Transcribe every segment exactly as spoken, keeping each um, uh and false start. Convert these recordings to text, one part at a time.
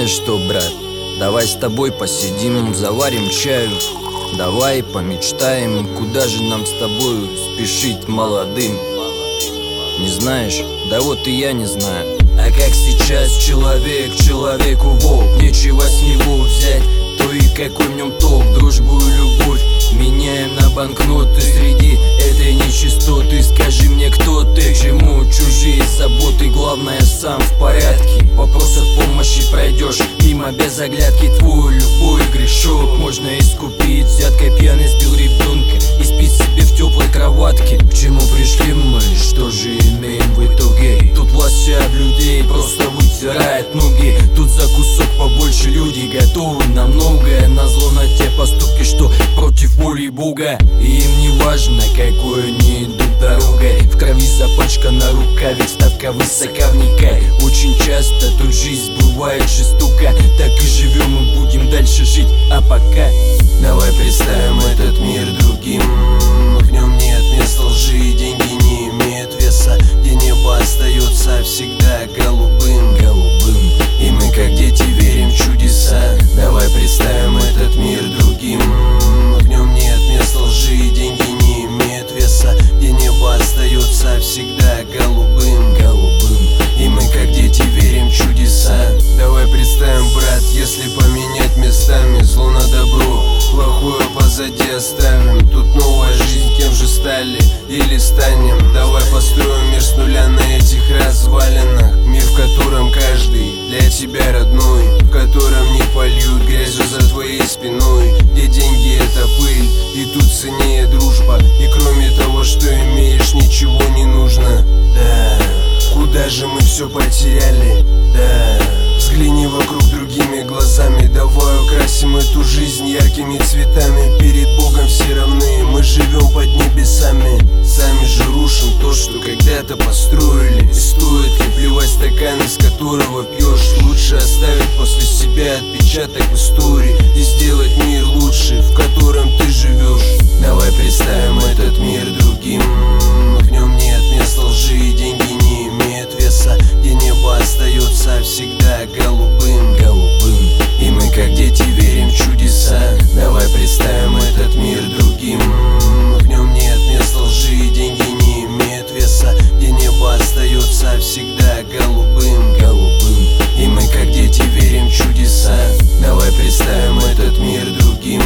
Знаешь что, брат, давай с тобой посидим, заварим чаю. Давай помечтаем, куда же нам с тобою спешить молодым. Не знаешь? Да вот и я не знаю. А как сейчас человек человеку волк, нечего с него взять, то и какой в нем толк. Дружбу и любовь меняем на банкноты среди этой нечистоты. Скажи мне, кто ты, к чему чужие заботы, главное сам в порядке. Вопросов помощи пройдешь мимо без оглядки. Твой любой грешок можно искупить взяткой. Пьяный сбил ребенка и спит себе в теплой кроватке. К чему пришли мы, что же имеем в итоге? Тут власть вся об людей просто вытирает ноги. Тут за кусок побольше люди готовы на многое, назло на те поступки, что против воли Бога. И им не важно, какой они идут дорогой. В крови запачкана рука, ведь ставка высока, вникай. Очень часто тут жизнь бывает жестока. Так и живем и будем дальше жить, а пока давай представим этот мир другим. В нем нет места лжи, деньги не имеют веса, где небо остается всегда голубым, голубым. И мы как дети верим в чудеса. Давай представим этот мир другим. В нем нет места лжи, деньги не имеют веса, где небо остается всегда голубым, голубым. И мы как дети верим в чудеса. Давай представим, брат, если поменять местами зло на добро, плохое позади оставим. Тут новая жизнь, кем же стали или станем? Давай построим мир с нуля на этих развалинах. Мир, в котором каждый для тебя родной, в котором не польют грязью за твоей спиной, где деньги это пыль и тут ценнее дружба. И кроме того, что имеешь, ничего не нужно. Да, куда же мы все потеряли? Да, взгляни вокруг другими глазами. Давай украсим эту жизнь яркими цветами. Перед Богом все равны, мы живем под небесами. Сами же рушим то, что когда-то построили. И стоит ли плевать стакан, из которого пьешь? Лучше оставить после себя отпечаток в истории и сделать мир лучше, в котором ты живешь. Давай представим этот мир другим. В нем нет места лжи, деньги не имеют веса, где небо остается всегда голубым, голубым. И мы как дети верим в чудеса. Давай представим этот мир другим. В нем нет места лжи, деньги не имеют веса, где небо остается всегда голубым, голубым. И мы как дети верим в чудеса. Давай представим этот мир другим.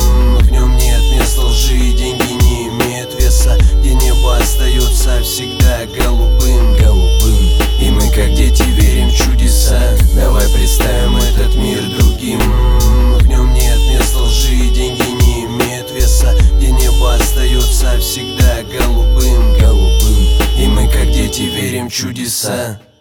В нем нет места лжи, деньги не имеют веса, где небо остается всегда голубым, голубым. И мы как дети верим в чудеса. Давай представим этот мир другим. В нем нет места лжи, деньги не имеют веса, где небо остается всегда голубым, голубым. И мы как дети верим в чудеса.